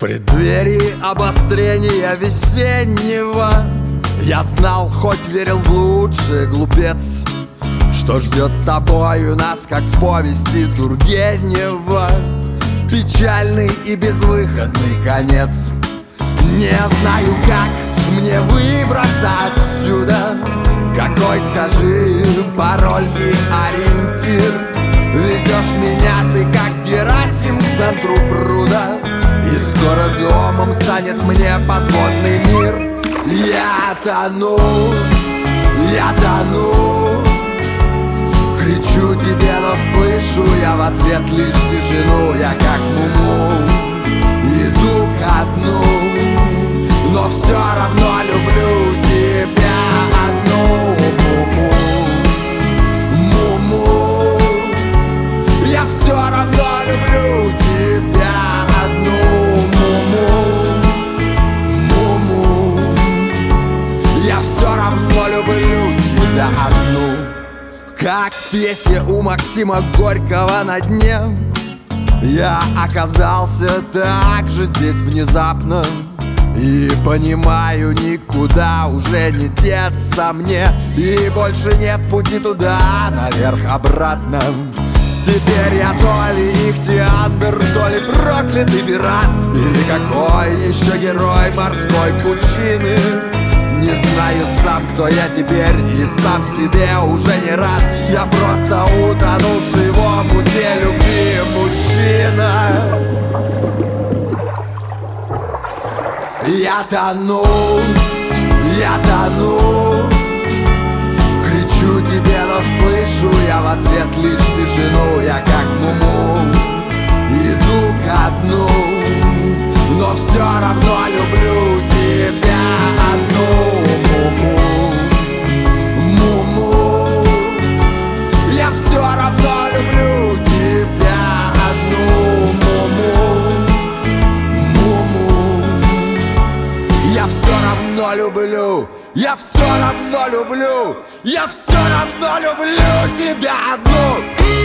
преддверии обострения весеннего я знал, хоть верил в лучшее, глупец, что ждет с тобою нас, как в повести Тургенева. Печальный и безвыходный конец. Не знаю, как мне выбраться отсюда. Какой, скажи, пароль и ориентир? Везешь меня ты, как Герасим, к центру пруда, и скоро домом станет мне подводный мир. Я тону, кричу тебе, но слышу я в ответ лишь тишину. Я как Муму иду ко дну, но все равно люблю тебя одну. Муму, я все равно люблю тебя одну. Муму, я все равно люблю тебя одну. Как в пьесе у Максима Горького «На дне» я оказался так же здесь внезапно. И понимаю, никуда уже не деться мне, и больше нет пути туда, наверх, обратно. Теперь я то ли ихтиандр, то ли проклятый пират, или какой еще герой морской пучины. Не знаю сам, кто я теперь, и сам себе уже не рад. Я просто утонувший в омуте любви мужчина. Я тону, кричу тебе, но слышу я в ответ лишь тишину. Я как Муму иду ко дну, но все равно люблю тебя одну. Муму, я все равно люблю тебя одну. Я все равно люблю, я все равно люблю, я все равно люблю тебя одну.